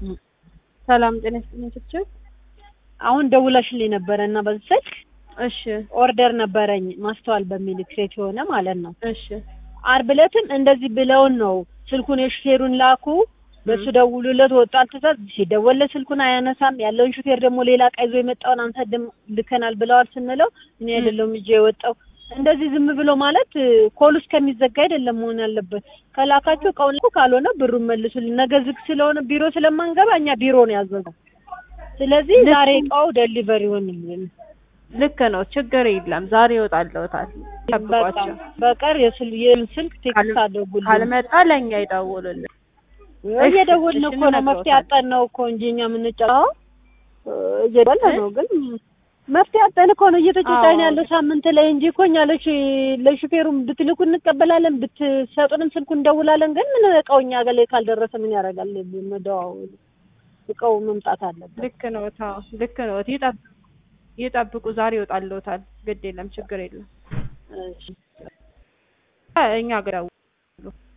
ሰላም ጤና ይስጥልኝ። አሁን ደውለሽልኝ ነበረና በዚህ እሺ ኦርደር ነበረኝ ማስተዋል በሚል ክሬት የሆነ ማለት ነው። እሺ ዓርብ ዕለትም እንደዚህ ብለውን ነው ስልኩን የሹፌሩን ላኩ በሱ ደውሉለት ወጣል ተዛዝ ሲደወለ ስልኩን አያነሳም ያለውን ሹፌር ደግሞ ሌላ ቀይዞ የመጣውን አንተ ልከናል ብለዋል ስንለው እኔ አይደለም እጄ የወጣው እንደዚህ ዝም ብሎ ማለት ኮል እስከሚዘጋ አይደለም መሆን ያለበት። ከላካችሁ እቃውን ካልሆነ ብሩን መልሱልን። ነገ ዝግ ስለሆነ ቢሮ ስለማንገባ እኛ ቢሮ ነው ያዘዘው። ስለዚህ ዛሬ እቃው ዴሊቨሪ ይሆንልን። ልክ ነው፣ ችግር የለም። ዛሬ ይወጣልዎታል። ተጠብቋቸው። በቀር የስልክ ቴክስት አድርጉልን። ካልመጣ ለኛ ይደውሉልን። እየደወልን እኮ ነው መፍትሄ አጣን ነው እኮ እንጂ እኛ የምንጫወተው እየደወልን ነው ግን መፍትሄ አጣን እኮ ነው እየተጫወተን ያለው ሳምንት ላይ እንጂ እኮ እኛ ለሹፌሩም ብትልኩ እንቀበላለን ብትሰጡንም ስልኩን እንደውላለን። ግን ምን እቃው እኛ ጋር ላይ ካልደረሰ ምን ያደርጋል? መደዋወል እቃው መምጣት አለበት። ልክ ነው። ታው ልክ ነው። ይጠብቁ። ዛሬ ይወጣልዎታል። ግድ የለም፣ ችግር የለም። እሺ እኛ ጋር